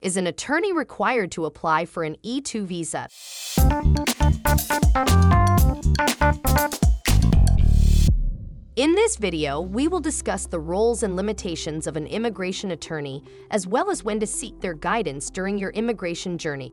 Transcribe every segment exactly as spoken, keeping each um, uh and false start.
Is an attorney required to apply for an E two visa? In this video, we will discuss the roles and limitations of an immigration attorney, as well as when to seek their guidance during your immigration journey.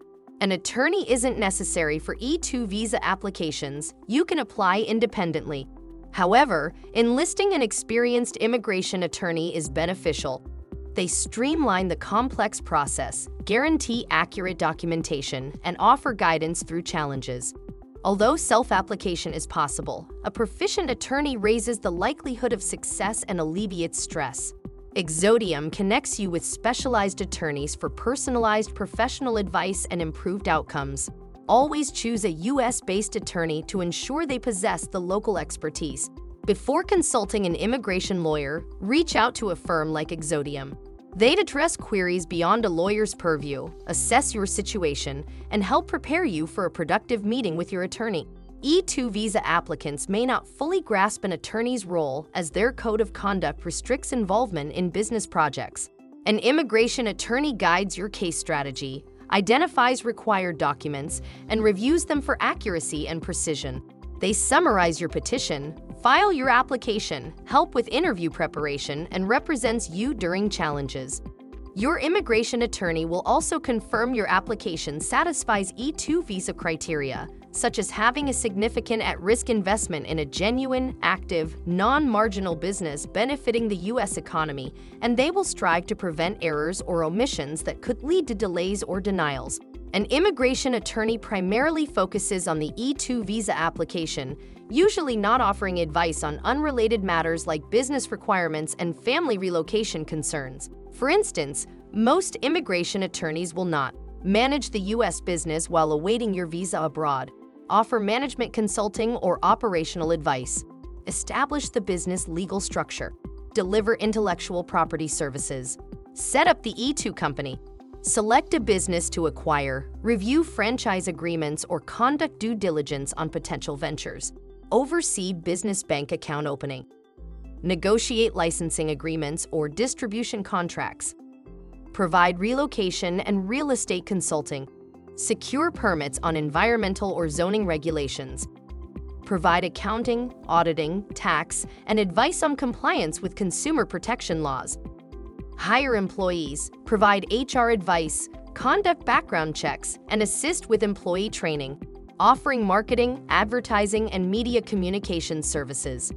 An attorney isn't necessary for E two visa applications. You can apply independently. However, enlisting an experienced immigration attorney is beneficial. They streamline the complex process, guarantee accurate documentation, and offer guidance through challenges. Although self-application is possible, a proficient attorney raises the likelihood of success and alleviates stress. Exodium connects you with specialized attorneys for personalized professional advice and improved outcomes. Always choose a U S-based attorney to ensure they possess the local expertise. Before consulting an immigration lawyer, reach out to a firm like Exodium. They'd address queries beyond a lawyer's purview, assess your situation, and help prepare you for a productive meeting with your attorney. E two visa applicants may not fully grasp an attorney's role as their code of conduct restricts involvement in business projects. An immigration attorney guides your case strategy, identifies required documents, and reviews them for accuracy and precision. They summarize your petition, file your application, help with interview preparation, and represents you during challenges. Your immigration attorney will also confirm your application satisfies E two visa criteria, such as having a significant at-risk investment in a genuine, active, non-marginal business benefiting the U S economy, and they will strive to prevent errors or omissions that could lead to delays or denials. An immigration attorney primarily focuses on the E two visa application, usually not offering advice on unrelated matters like business requirements and family relocation concerns. For instance, most immigration attorneys will not manage the U S business while awaiting your visa abroad, offer management consulting or operational advice, establish the business legal structure, deliver intellectual property services, set up the E two company, select a business to acquire, review franchise agreements, or conduct due diligence on potential ventures, oversee business bank account opening, negotiate licensing agreements or distribution contracts, provide relocation and real estate consulting, secure permits on environmental or zoning regulations, provide accounting, auditing, tax, and advice on compliance with consumer protection laws, hire employees, provide H R advice, conduct background checks, and assist with employee training, offering marketing, advertising, and media communications services.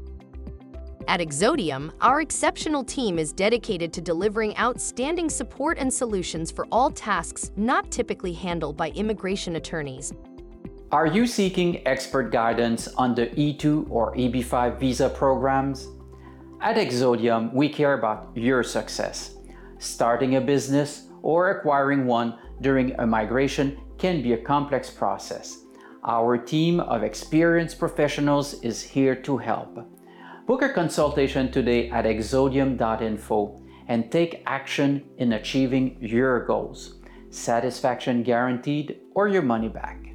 At Exodium, our exceptional team is dedicated to delivering outstanding support and solutions for all tasks not typically handled by immigration attorneys. Are you seeking expert guidance on the E two or E B five visa programs? At Exodium, we care about your success. Starting a business or acquiring one during a migration can be a complex process. Our team of experienced professionals is here to help. Book a consultation today at exodium dot info and take action in achieving your goals. Satisfaction guaranteed or your money back.